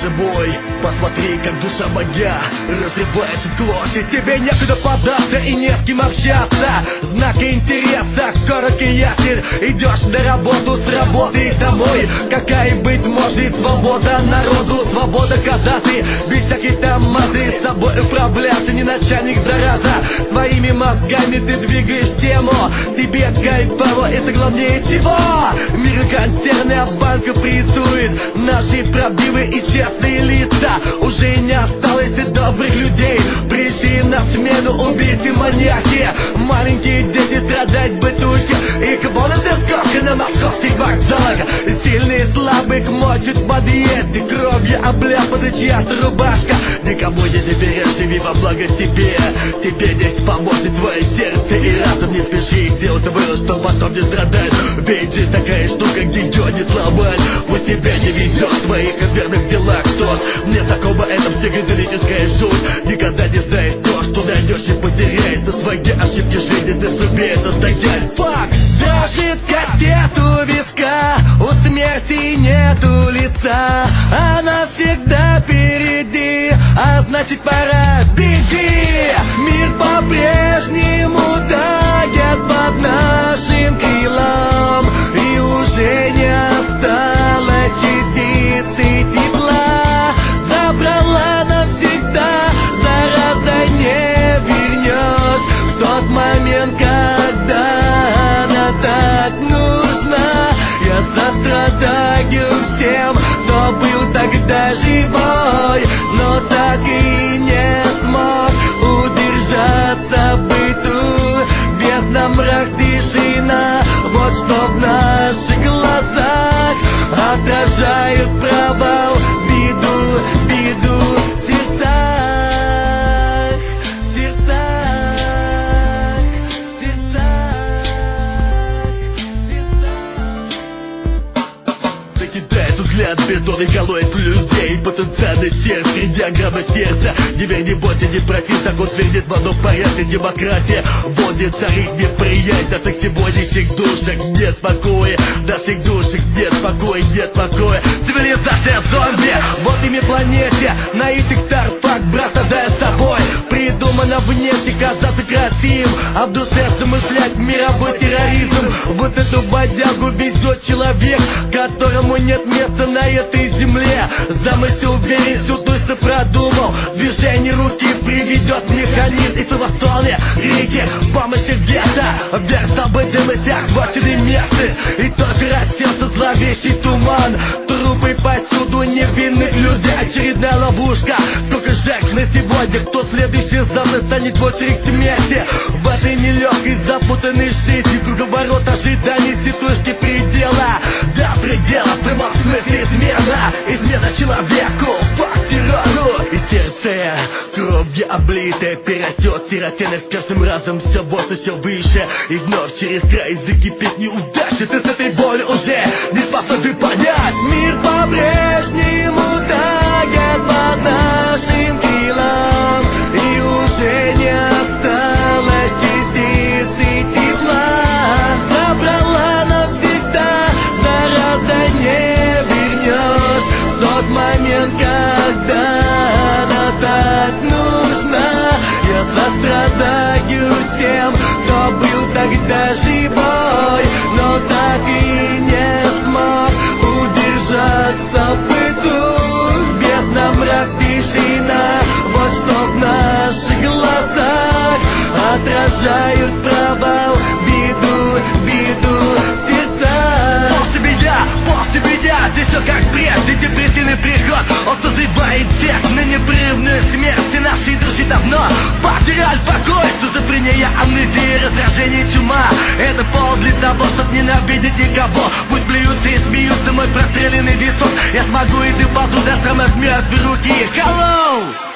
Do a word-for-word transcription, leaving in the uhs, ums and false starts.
же мой, посмотри, как душа моя разрывается в клочья. Тебе некуда податься и не с кем общаться. Знаки интереса, короткий ясен. Идешь на работу, с работы и домой. Какая быть может свобода народу? Свобода, когда ты без всяких там маты с собой управляться, не начальник зараза. Своими мозгами ты двигаешь тему. Тебе кайфово, это главнее всего. Мир консервная банка прессует наши правдивые и честные лица. Уже не осталось и добрых людей. Пришли на смену убийцы, маньяки. Маленькие дети страдать бытуйте. И кого на церковке на московских вокзалах. Сильные слабых мочат в подъезде. Кровью обляпана чья-то рубашка. Никому не доверяешь, живи во благо себе. Тебе здесь поможет твое сердце и разум. Не спеши делать было, что потом не страдать. Ведь жизнь такая штука, где ее не сломать. Пусть тебя не ведет в твоих верных делах кто. Мне такого это психоделическая жуть. Никогда не знаешь то, что найдешь и потеряешь. За свои ошибки жизни ты сумеешь настоять. Факт! Дрожит кастет у виска, у смерти нету лица. Она всегда впереди, а значит пора беги. Мир по-прежнему тает под нашим крылом, и уже не осталось частицы тепла. Забрала навсегда, зараза не вернешь. В тот момент, когда она так нужна, я сострадаю всем, кто был тогда живой, но так и не смог удержаться в быту. Бездна, мрак, тишина, вот что в наших глазах отражают провал, беду, беду в сердцах, в сердцах, в сердцах, в сердцах. Закидает взгляд бетон и колоет людей. Потенциальный сердце, диаграмма сердца. Не верь, не бойся, не проси, закон твердит в одном порядке. Демократия вводит царит неприятие. До так сегодняшних душах нет покоя. До всех душах нет покоя, нет покоя. Цивилизация зомби, вот ими планете. На этих тарфак, брат, отдай с собой. Придумано внешне казаться красивым, а в душе замышлять мировой терроризм. Вот эту бодягу везет человек, которому нет места на этой земле. Замысел уверен, всю точно продумал. Движение руки приведет механизм. И согласованные реки, помощи где-то. Вверх забытым и захваченный месты. И только расселся зловещий туман. Трупы повсюду невинных людей. Очередная ловушка. Сколько жертв на сегодня. Кто следующий за мной станет в очередь смерти. В этой нелегкой запутанной жизни круговорот ожиданий ситуашки предела. До предела, в прямом смысле измена. Измена человеку, факт тирану. И сердце кровью облитое пересет сиротенок с каждым разом все больше, все выше. И вновь через край закипит неудача. Ты с этой болью уже не способен понять. Мир по-прежнему тает под нашим крылом, и уже не осталось частицы тепла. Забрала навсегда, зараза не вернешь. В тот момент, когда она так нужна, я сострадаю тем, кто был тогда живой, но так и не смог удержаться в быту. Бездна, мрак, тишина, вот что в наших глазах отражают провал, беду, беду в сердцах. После меня, после меня, здесь все как прежде, депрессивный приход. Он созывает всех на непрерывную смерть. И наши друзья давно потеряли покой. Шизофрения, амнезия, раздражение, чума. Это повод для того, чтоб ненавидеть никого. Пусть плюются и смеются, мой простреленный висок. Я смогу, и ты паду до самой мертвой руки. Hello!